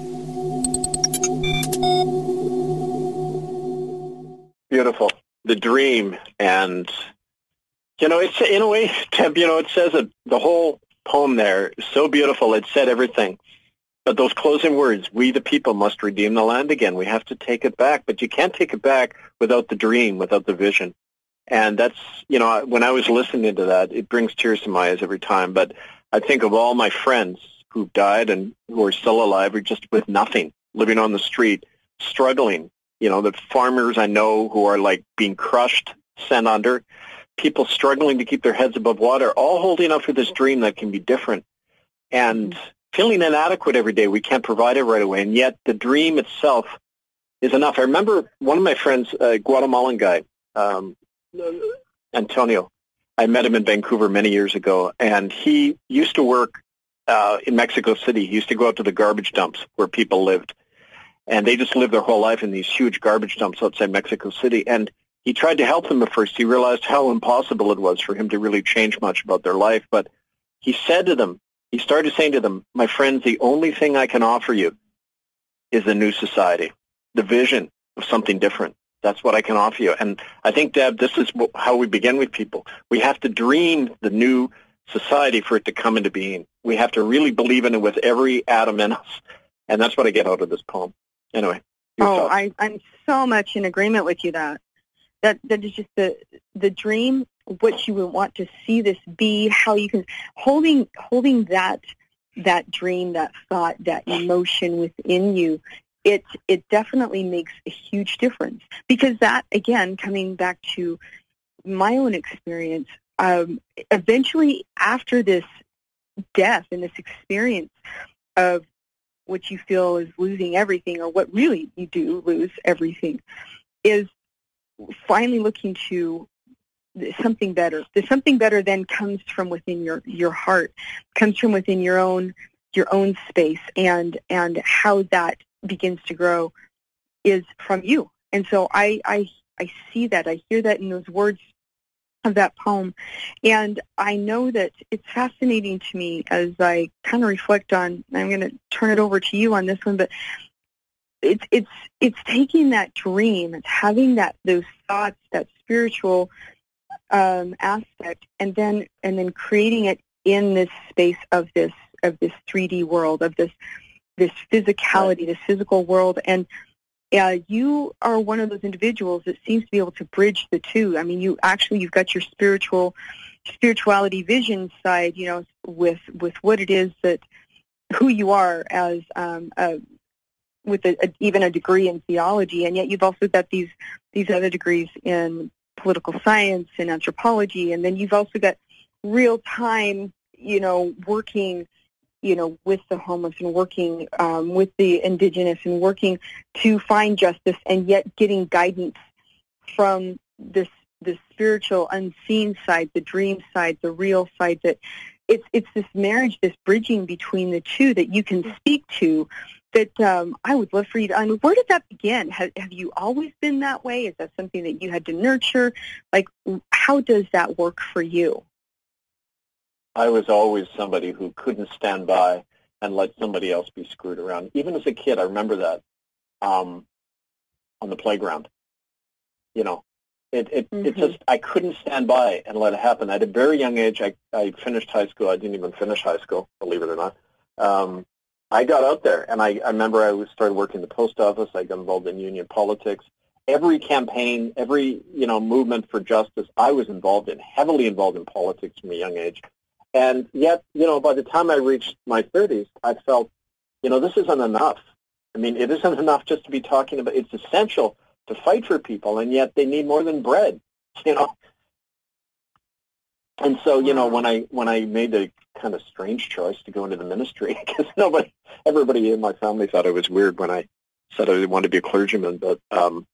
Beautiful. The dream. And, you know, it's in a way, Deb, you know, it says it, the whole poem there is so beautiful. It said everything. But those closing words, we the people must redeem the land again. We have to take it back. But you can't take it back without the dream, without the vision. And that's, you know, when I was listening to that, it brings tears to my eyes every time. But I think of all my friends who died and who are still alive or just with nothing, living on the street, struggling. You know, the farmers I know who are like being crushed, sent under, people struggling to keep their heads above water, all holding up for this dream that can be different. And feeling inadequate every day, we can't provide it right away. And yet the dream itself is enough. I remember one of my friends, a Guatemalan guy, um, Antonio. I met him in Vancouver many years ago, and he used to work uh, in Mexico City. He used to go out to the garbage dumps where people lived, and they just lived their whole life in these huge garbage dumps outside Mexico City. And he tried to help them at first. He realized how impossible it was for him to really change much about their life. But he said to them, he started saying to them, my friends, the only thing I can offer you is a new society, the vision of something different. That's what I can offer you. And I think, Deb, this is how we begin with people. We have to dream the new society for it to come into being. We have to really believe in it with every atom in us. And that's what I get out of this poem. Anyway. Oh, I, I'm so much in agreement with you that that that is just the the dream, what you would want to see this be, how you can holding holding that that dream, that thought, that emotion within you. It it definitely makes a huge difference, because that, again, coming back to my own experience, um, eventually after this death and this experience of what you feel is losing everything, or what really you do lose everything, is finally looking to something better. The something better then comes from within your, your heart, comes from within your own your own space, and and how that begins to grow is from you. And so I, I I see that, I hear that in those words of that poem, and I know that it's fascinating to me as I kind of reflect on, I'm going to turn it over to you on this one, but it's it's it's taking that dream, it's having that those thoughts, that spiritual um, aspect, and then and then creating it in this space of this of this three D world, of this this physicality, right. this physical world. And uh, you are one of those individuals that seems to be able to bridge the two. I mean, you actually, you've got your spiritual spirituality vision side, you know, with with what it is that, who you are as um, a, with a, a, even a degree in theology, and yet you've also got these these other degrees in political science and anthropology, and then you've also got real time, you know, working, you know, with the homeless and working um, with the indigenous and working to find justice, and yet getting guidance from this the spiritual unseen side, the dream side, the real side. That it's it's this marriage, this bridging between the two that you can speak to. That um, I would love for you to. I mean, where did that begin? Have, have you always been that way? Is that something that you had to nurture? Like, how does that work for you? I was always somebody who couldn't stand by and let somebody else be screwed around. Even as a kid, I remember that um, on the playground. You know, it it, mm-hmm. it just, I couldn't stand by and let it happen. At a very young age, I, I finished high school. I didn't even finish high school, believe it or not. Um, I got out there, and I, I remember I was started working in the post office. I got involved in union politics. Every campaign, every, you know, movement for justice, I was involved in, heavily involved in politics from a young age. And yet, you know, by the time I reached my thirties, I felt, you know, this isn't enough. I mean, it isn't enough just to be talking about, it's essential to fight for people, and yet they need more than bread, you know. And so, you know, when I when I made the kind of strange choice to go into the ministry, because nobody, everybody in my family thought I was weird when I said I wanted to be a clergyman, but um,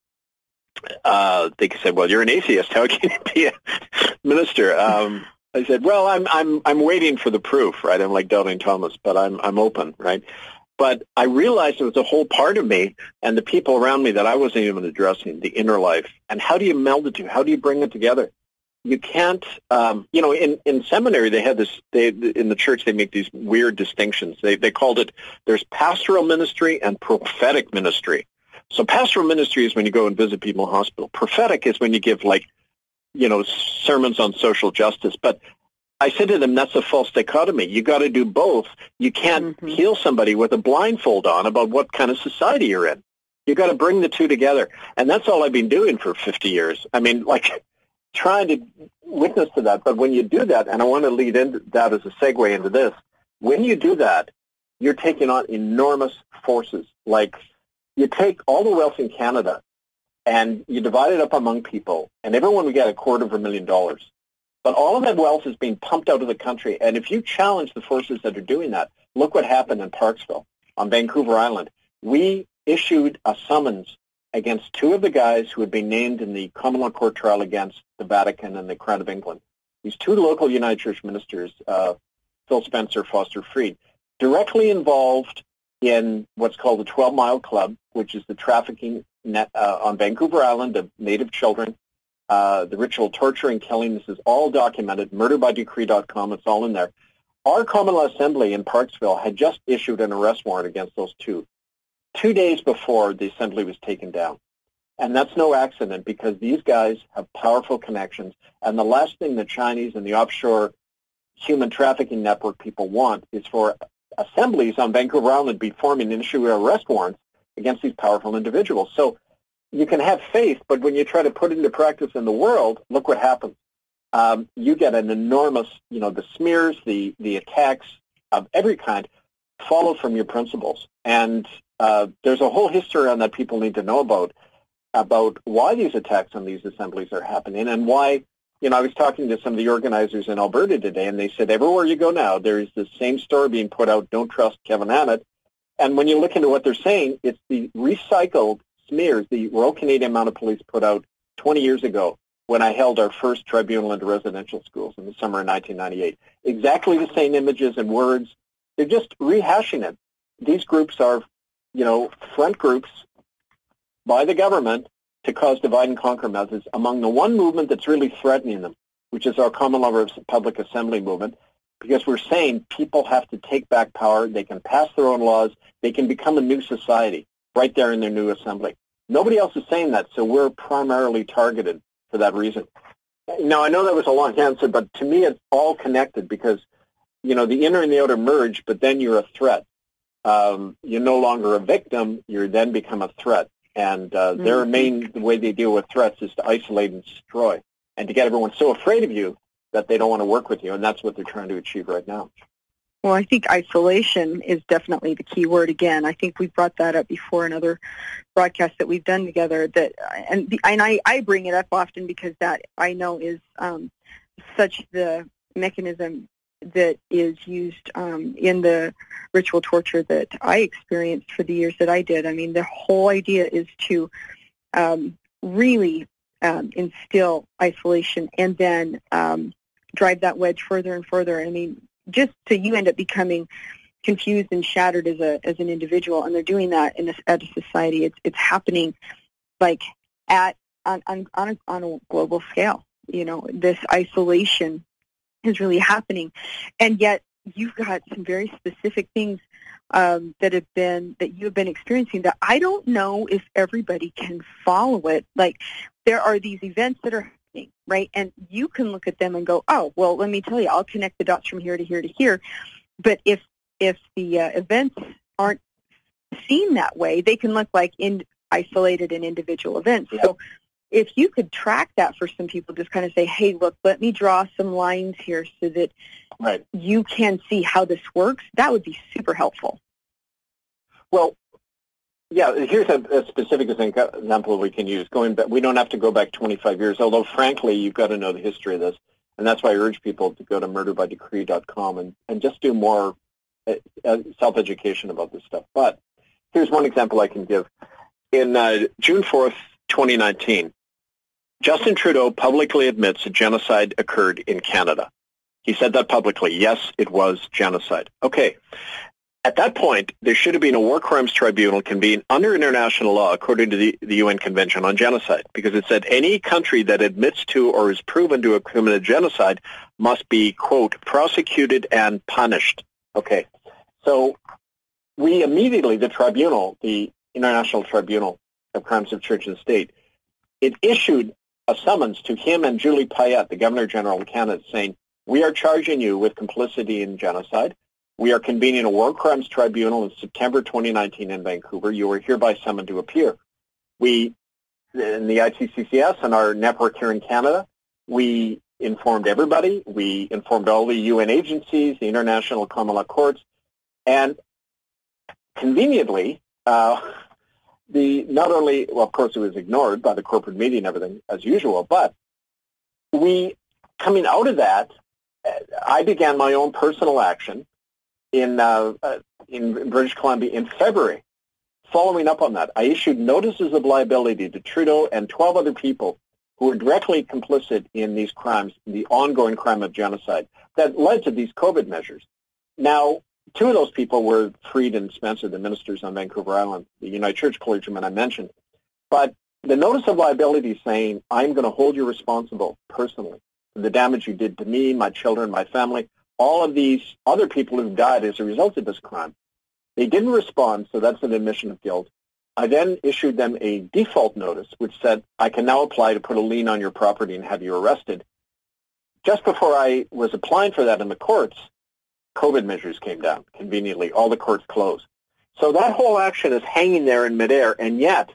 uh, they said, "Well, you're an atheist. How can you be a minister?" Um, I said, "Well, I'm I'm I'm waiting for the proof, right? I'm like Doubting Thomas, but I'm I'm open, right?" But I realized there was a whole part of me and the people around me that I wasn't even addressing, the inner life. And how do you meld the two? How do you bring it together? You can't, um, you know, in, in seminary, they had this, they, in the church, they make these weird distinctions. They, they called it, there's pastoral ministry and prophetic ministry. So pastoral ministry is when you go and visit people in hospital. Prophetic is when you give, like, you know, sermons on social justice. But I said to them, that's a false dichotomy. You got to do both. You can't mm-hmm. heal somebody with a blindfold on about what kind of society you're in. You got to bring the two together. And that's all I've been doing for fifty years. I mean, like, trying to witness to that. But when you do that, and I want to lead into that as a segue into this, when you do that, you're taking on enormous forces. Like, you take all the wealth in Canada and you divide it up among people, and everyone would get a quarter of a million dollars. But all of that wealth is being pumped out of the country. And if you challenge the forces that are doing that, look what happened in Parksville on Vancouver Island. We issued a summons against two of the guys who had been named in the common law court trial against the Vatican and the Crown of England. These two local United Church ministers, uh, Phil Spencer, Foster Freed, directly involved in what's called the twelve mile Club, which is the trafficking net uh, on Vancouver Island of Native children, uh, the ritual torture and killing. This is all documented, murder by decree dot com, it's all in there. Our common law assembly in Parksville had just issued an arrest warrant against those two, two days before the assembly was taken down. And that's no accident, because these guys have powerful connections. And the last thing the Chinese and the offshore human trafficking network people want is for assemblies on Vancouver Island to be forming and issue arrest warrants against these powerful individuals. So you can have faith, but when you try to put it into practice in the world, look what happens. Um, you get an enormous, you know, the smears, the, the attacks of every kind follow from your principles. And uh, there's a whole history on that people need to know about, about why these attacks on these assemblies are happening and why, you know, I was talking to some of the organizers in Alberta today, and they said everywhere you go now, there is the same story being put out, don't trust Kevin Annett. And when you look into what they're saying, it's the recycled smears the Royal Canadian Mounted Police put out twenty years ago when I held our first tribunal into residential schools in the summer of nineteen ninety-eight. Exactly the same images and words. They're just rehashing it. These groups are, you know, front groups by the government to cause divide and conquer methods among the one movement that's really threatening them, which is our Common Law Public Assembly movement, because we're saying people have to take back power, they can pass their own laws, they can become a new society right there in their new assembly. Nobody else is saying that, so we're primarily targeted for that reason. Now, I know that was a long answer, but to me it's all connected, because you know, the inner and the outer merge, but then you're a threat. Um, you're no longer a victim. You then become a threat. And uh, mm-hmm. their main the way they deal with threats is to isolate and destroy, and to get everyone so afraid of you that they don't want to work with you. And that's what they're trying to achieve right now. Well, I think isolation is definitely the key word again. I think we've brought that up before in other broadcasts that we've done together. That and the, and I, I bring it up often because that I know is um, such the mechanism that is used um, in the ritual torture that I experienced for the years that I did. I mean, the whole idea is to um, really um, instill isolation and then um, drive that wedge further and further. I mean, just so you end up becoming confused and shattered as a as an individual, and they're doing that in a, at a society. It's it's happening like at on on on a, on a global scale. You know, this isolation is really happening, and yet you've got some very specific things um, that have been that you have been experiencing that I don't know if everybody can follow it. Like there are these events that are happening, right? And you can look at them and go, oh, well, let me tell you, I'll connect the dots from here to here to here. But if if the uh, events aren't seen that way, they can look like in isolated and individual events. So if you could track that for some people, just kind of say, hey, look, let me draw some lines here so that right. you can see how this works, that would be super helpful. Yeah, here's a, a specific example we can use. Going back, we don't have to go back twenty-five years, although, frankly, you've got to know the history of this. And that's why I urge people to go to murder by decree dot com and, and just do more uh, self-education about this stuff. But here's one example I can give. In uh, June fourth, twenty nineteen, Justin Trudeau publicly admits a genocide occurred in Canada. He said that publicly. Yes, it was genocide. Okay. At that point, there should have been a war crimes tribunal convened under international law according to the, the U N Convention on Genocide, because it said any country that admits to or is proven to have committed genocide must be, quote, prosecuted and punished. Okay. So we immediately, the tribunal, the International Tribunal of Crimes of Church and State, it issued a summons to him and Julie Payette, the Governor General of Canada, saying, we are charging you with complicity in genocide. We are convening a war crimes tribunal in September twenty nineteen in Vancouver. You are hereby summoned to appear. We, in the I T C C S and our network here in Canada, we informed everybody. We informed all the U N agencies, the International Common Law Courts, and conveniently, uh, the not only, well, of course, it was ignored by the corporate media and everything, as usual, but we, coming out of that, I began my own personal action in uh, uh, in British Columbia in February. Following up on that, I issued notices of liability to Trudeau and twelve other people who were directly complicit in these crimes, the ongoing crime of genocide that led to these COVID measures. Now, two of those people were Freed and Spencer, the ministers on Vancouver Island, the United Church clergymen I mentioned. But the notice of liability is saying, I'm going to hold you responsible personally for the damage you did to me, my children, my family, all of these other people who've died as a result of this crime. They didn't respond, so that's an admission of guilt. I then issued them a default notice, which said, I can now apply to put a lien on your property and have you arrested. Just before I was applying for that in the courts, COVID measures came down. Conveniently, all the courts closed. So that whole action is hanging there in midair, and yet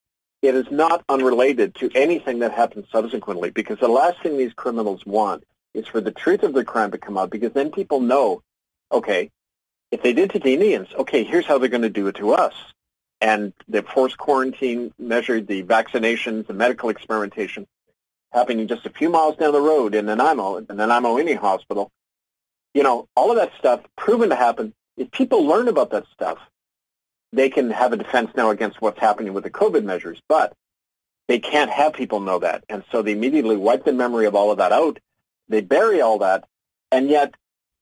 it is not unrelated to anything that happened subsequently, because the last thing these criminals want is for the truth of the crime to come out, because then people know, okay, if they did to Canadians, okay, here's how they're going to do it to us. And the forced quarantine measure, the vaccinations, the medical experimentation happening just a few miles down the road in Nanaimo, in Nanaimo Indian Hospital, you know, all of that stuff proven to happen. If people learn about that stuff, they can have a defense now against what's happening with the COVID measures, but they can't have people know that. And so they immediately wipe the memory of all of that out. They bury all that, and yet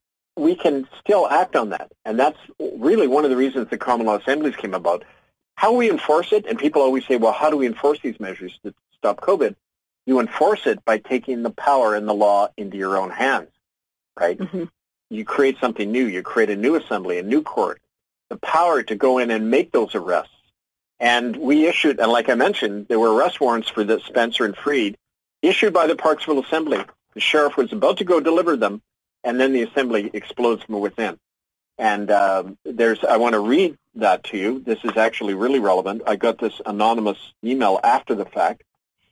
we can still act on that. And that's really one of the reasons the common law assemblies came about. How we enforce it, and people always say, well, how do we enforce these measures to stop COVID? You enforce it by taking the power and the law into your own hands, right? Mm-hmm. You create something new. You create a new assembly, a new court, the power to go in and make those arrests. And we issued, and like I mentioned, there were arrest warrants for the Spencer and Freed issued by the Parksville Assembly. The sheriff was about to go deliver them and then the assembly explodes from within. And uh, there's, I want to read that to you. This is actually really relevant. I got this anonymous email after the fact.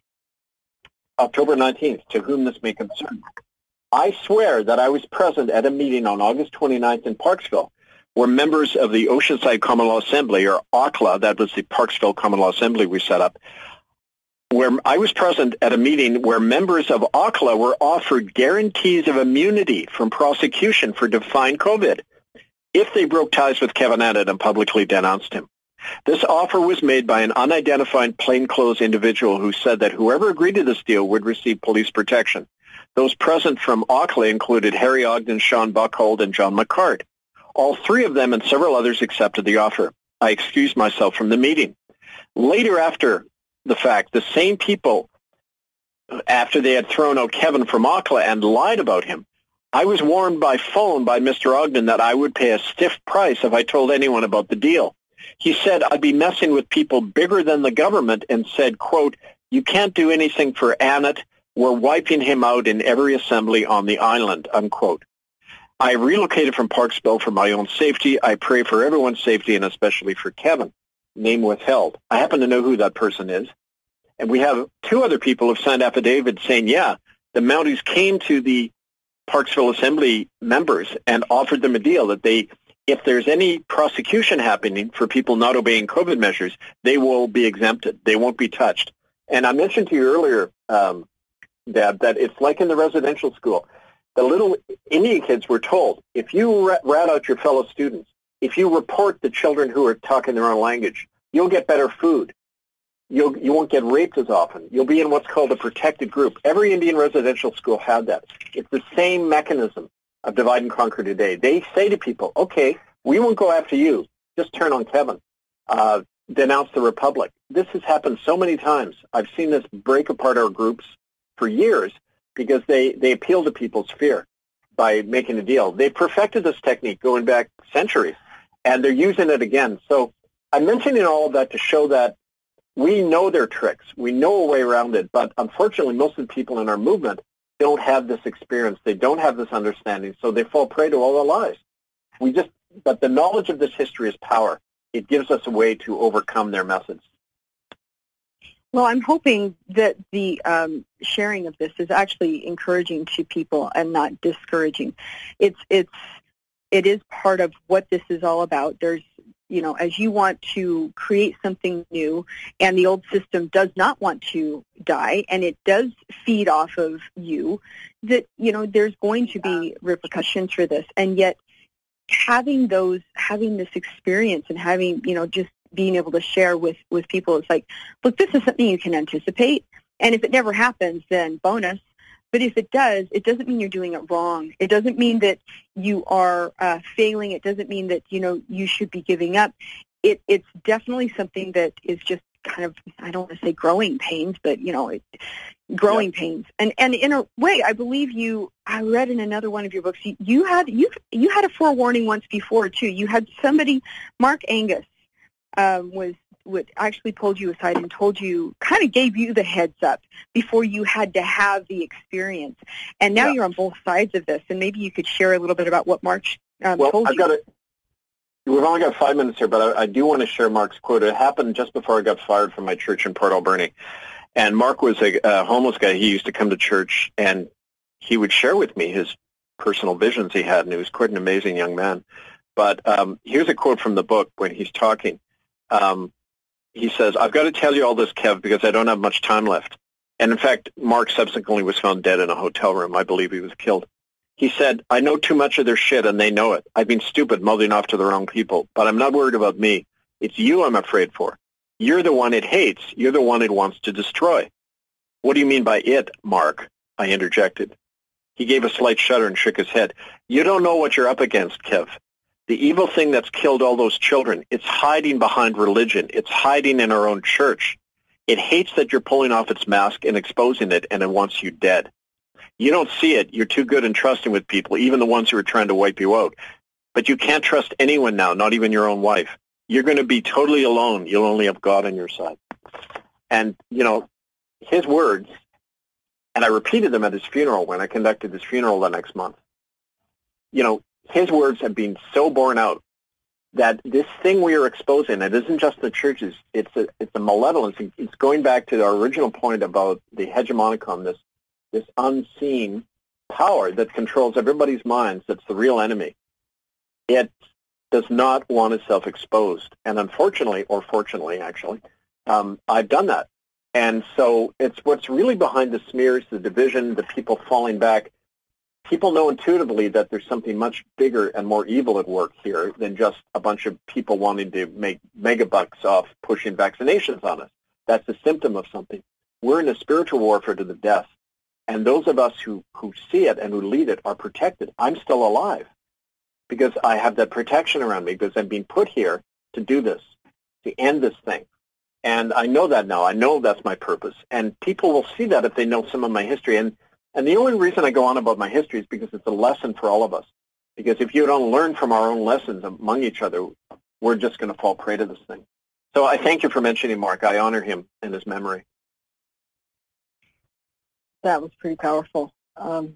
October nineteenth, to whom this may concern. I swear that I was present at a meeting on August twenty-ninth in Parksville where members of the Oceanside Common Law Assembly, or O C L A, that was the Parksville Common Law Assembly we set up, where I was present at a meeting where members of O C L A were offered guarantees of immunity from prosecution for defying COVID if they broke ties with Kevin Annett and publicly denounced him. This offer was made by an unidentified plainclothes individual who said that whoever agreed to this deal would receive police protection. Those present from O C L A included Harry Ogden, Sean Buckhold, and John McCart. All three of them and several others accepted the offer. I excused myself from the meeting. Later after the fact, the same people, after they had thrown out Kevin from O C L A and lied about him, I was warned by phone by Mister Ogden that I would pay a stiff price if I told anyone about the deal. He said I'd be messing with people bigger than the government and said, quote, "You can't do anything for Annett. We're wiping him out in every assembly on the island," unquote. I relocated from Parksville for my own safety. I pray for everyone's safety and especially for Kevin. Name withheld. I happen to know who that person is. And we have two other people who have signed affidavits saying, yeah, the Mounties came to the Parksville Assembly members and offered them a deal that they, if there's any prosecution happening for people not obeying COVID measures, they will be exempted. They won't be touched. And I mentioned to you earlier, um, Deb, that it's like in the residential school. The little Indian kids were told, if you rat out your fellow students, if you report the children who are talking their own language, you'll get better food. You'll, you won't get raped as often. You'll be in what's called a protected group. Every Indian residential school had that. It's the same mechanism of divide and conquer today. They say to people, okay, we won't go after you. Just turn on Kevin. Uh, denounce the Republic. This has happened so many times. I've seen this break apart our groups for years because they, they appeal to people's fear by making a deal. They perfected this technique going back centuries, and they're using it again. So I'm mentioning all of that to show that we know their tricks. We know a way around it, but unfortunately most of the people in our movement don't have this experience. They don't have this understanding, so they fall prey to all the lies. We just, but the knowledge of this history is power. It gives us a way to overcome their methods. Well, I'm hoping that the um, sharing of this is actually encouraging to people and not discouraging. It's it's it is part of what this is all about. There's, you know, as you want to create something new, and the old system does not want to die, and it does feed off of you, that, you know, there's going to be repercussions for this. And yet, having those, having this experience and having, you know, just being able to share with, with people, it's like, look, this is something you can anticipate. And if it never happens, then bonus. But if it does, it doesn't mean you're doing it wrong. It doesn't mean that you are uh, failing. It doesn't mean that, you know, you should be giving up. It, it's definitely something that is just kind of, I don't want to say growing pains, but, you know, it, growing yep. pains. And and in a way, I believe you, I read in another one of your books, you, you had you you had a forewarning once before, too. You had somebody, Mark Angus, um, was what actually pulled you aside and told you, kind of gave you the heads up before you had to have the experience. And now yeah. you're on both sides of this, and maybe you could share a little bit about what Mark um, well, told I've you. Got it. We've only got five minutes here, but I, I do want to share Mark's quote. It happened just before I got fired from my church in Port Alberni. And Mark was a, a homeless guy. He used to come to church, and he would share with me his personal visions he had, and he was quite an amazing young man. But um, here's a quote from the book when he's talking. Um, he says, "I've got to tell you all this, Kev, because I don't have much time left." And in fact, Mark subsequently was found dead in a hotel room. I believe he was killed. He said, "I know too much of their shit, and they know it. I've been stupid mouthing off to the wrong people, but I'm not worried about me. It's you I'm afraid for. You're the one it hates. You're the one it wants to destroy." "What do you mean by it, Mark?" I interjected. He gave a slight shudder and shook his head. "You don't know what you're up against, Kev. The evil thing that's killed all those children, it's hiding behind religion. It's hiding in our own church. It hates that you're pulling off its mask and exposing it, and it wants you dead. You don't see it. You're too good and trusting with people, even the ones who are trying to wipe you out. But you can't trust anyone now, not even your own wife. You're going to be totally alone. You'll only have God on your side." And, you know, his words, and I repeated them at his funeral when I conducted his funeral the next month. you know, his words have been so borne out that this thing we are exposing, it isn't just the churches, it's a, it's a malevolence. It's going back to our original point about the hegemonicon, this, this unseen power that controls everybody's minds, that's the real enemy. It does not want itself exposed. And unfortunately, or fortunately, actually, um, I've done that. And so it's what's really behind the smears, the division, the people falling back. People know intuitively that there's something much bigger and more evil at work here than just a bunch of people wanting to make megabucks off pushing vaccinations on us. That's a symptom of something. We're in a spiritual warfare to the death, and those of us who, who see it and who lead it are protected. I'm still alive because I have that protection around me, because I'm being put here to do this, to end this thing. And I know that now. I know that's my purpose. And people will see that if they know some of my history. And And the only reason I go on about my history is because it's a lesson for all of us. Because if you don't learn from our own lessons among each other, we're just going to fall prey to this thing. So I thank you for mentioning Mark. I honor him and his memory. That was pretty powerful. Um,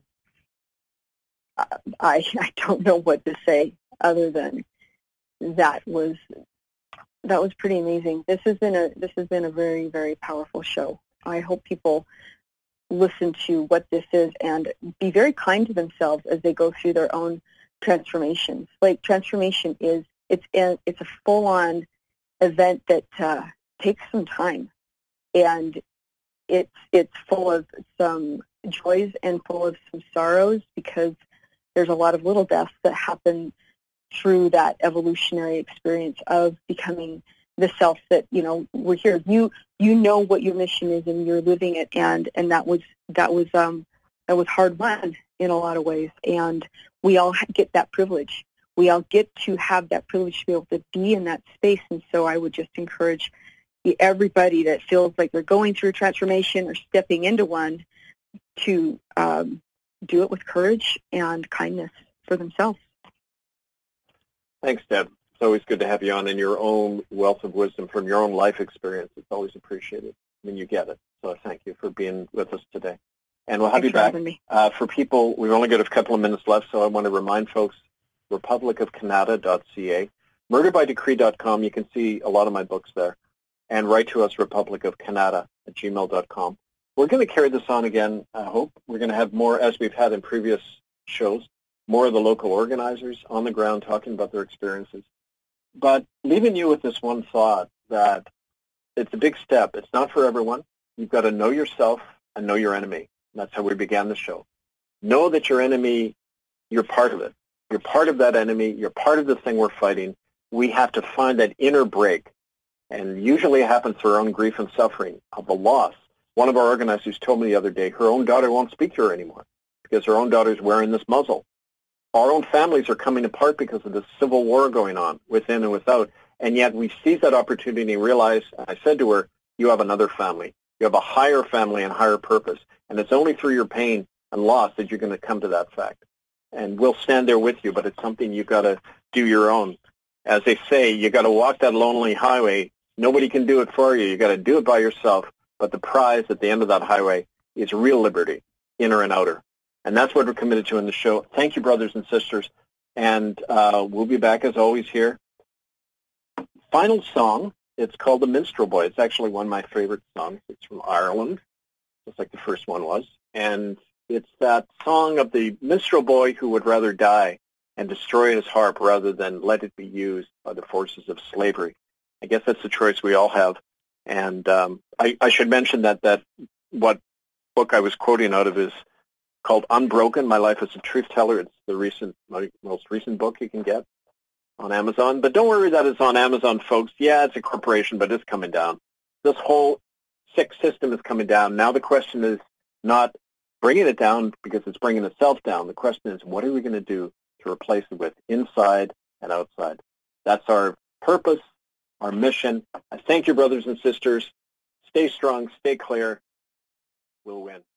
I I don't know what to say other than that was that was pretty amazing. This has been a this has been a very, very powerful show. I hope people listen to what this is and be very kind to themselves as they go through their own transformations. Like, transformation is, it's a, it's a full-on event that uh, takes some time, and it's it's full of some joys and full of some sorrows, because there's a lot of little deaths that happen through that evolutionary experience of becoming the self that, you know, we're here. You you know what your mission is, and you're living it, and and that was that was um that was hard won in a lot of ways, and we all get that privilege. We all get to have that privilege to be able to be in that space. And so I would just encourage everybody that feels like they're going through a transformation or stepping into one to um, do it with courage and kindness for themselves. Thanks, Deb. It's always good to have you on, and your own wealth of wisdom from your own life experience. It's always appreciated when you get it. So thank you for being with us today. And we'll have Thanks you back. Uh, for people, we've only got a couple of minutes left, so I want to remind folks, republic of canada dot c a, murder by decree dot com. You can see a lot of my books there. And write to us, republic of canada at gmail dot com. We're going to carry this on again, I hope. We're going to have more, as we've had in previous shows, more of the local organizers on the ground talking about their experiences. But leaving you with this one thought, that it's a big step. It's not for everyone. You've got to know yourself and know your enemy. That's how we began the show. Know that your enemy, you're part of it. You're part of that enemy. You're part of the thing we're fighting. We have to find that inner break. And usually it happens through our own grief and suffering of the loss. One of our organizers told me the other day her own daughter won't speak to her anymore because her own daughter's wearing this muzzle. Our own families are coming apart because of this civil war going on within and without. And yet we seize that opportunity and realize, I said to her, you have another family. You have a higher family and higher purpose. And it's only through your pain and loss that you're going to come to that fact. And we'll stand there with you, but it's something you've got to do your own. As they say, you got to walk that lonely highway. Nobody can do it for you. You got to do it by yourself. But the prize at the end of that highway is real liberty, inner and outer. And that's what we're committed to in the show. Thank you, brothers and sisters. And uh, we'll be back, as always, here. Final song, it's called The Minstrel Boy. It's actually one of my favorite songs. It's from Ireland, just like the first one was. And it's that song of the minstrel boy who would rather die and destroy his harp rather than let it be used by the forces of slavery. I guess that's the choice we all have. And um, I, I should mention that that what book I was quoting out of is called Unbroken, My Life as a Truth Teller. It's the recent, most recent book you can get on Amazon. But don't worry that it's on Amazon, folks. Yeah, it's a corporation, but it's coming down. This whole sick system is coming down. Now the question is not bringing it down because it's bringing itself down. The question is, what are we going to do to replace it with inside and outside? That's our purpose, our mission. I thank you, brothers and sisters. Stay strong, stay clear. We'll win.